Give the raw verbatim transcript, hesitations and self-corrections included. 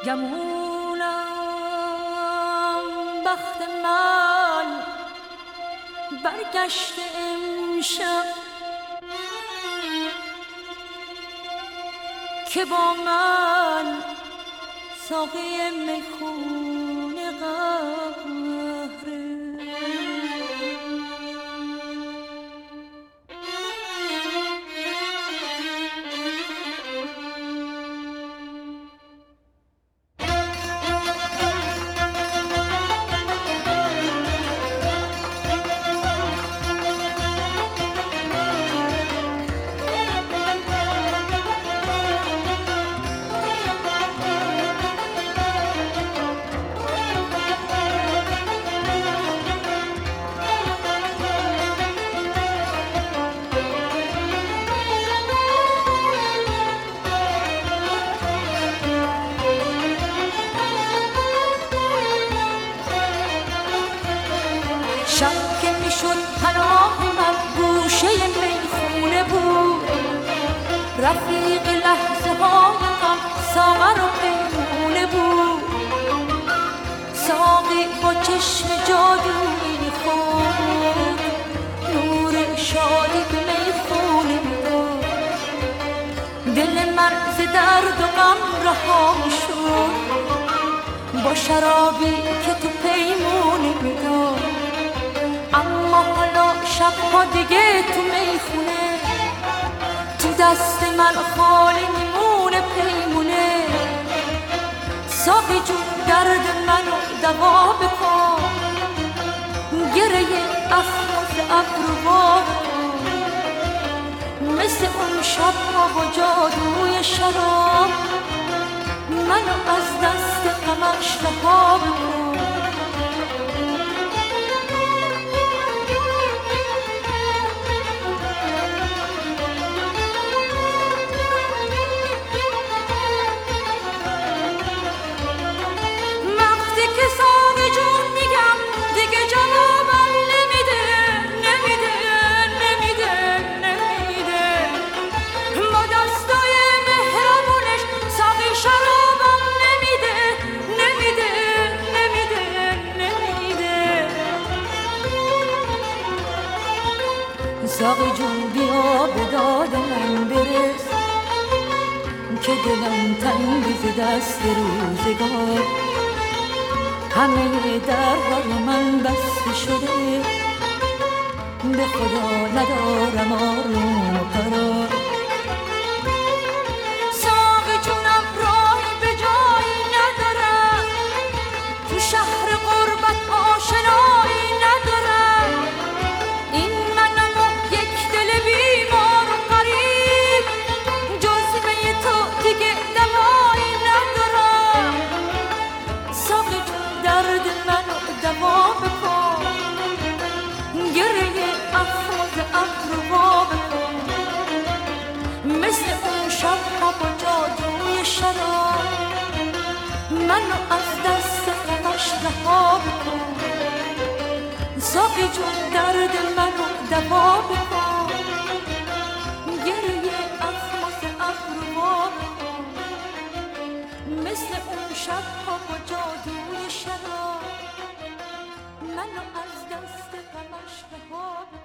گمونم بخت من برگشته امشب که با من ساقی میخونه قهره. شب که میشد پناه من گوشه میخونه بود، رفیق لحظه های غم ساغر و پیمونه بود. ساقی با چشم جادویی خود نور شادی به میخونه میداد. دل من ز درد و غم رها شد با شرابی که تو پیمونه میداد. اما حالا شبها دیگه تو میخونه تو دست من خالی میمونه پیمونه. ساقی جون درد منو دوا بکن، گره اخماز ابرو وا بکن. مثل اون شبها با جادوی شراب منو از دست غمش رها بکن. ساقی جون بیا به داد من برس که دلم تنگ ز دست روزگار. همه درهای من بسته شده، به خدا ندارم آروم و قرار. ساقی جونم راهی به جایی ندارم، تو شهر غربت آشنایی ندارم. این دوا بکن، گره اخماز ابرو وا بکن. مثل اون شبها با جادوی شراب منو از دست غمش رها بکن. ساقی جون درد منو دوا بکن، گره اخماز ابرو وا بکن. مثل اون شبها با جادوی شراب منو از دست غمش رها بکن.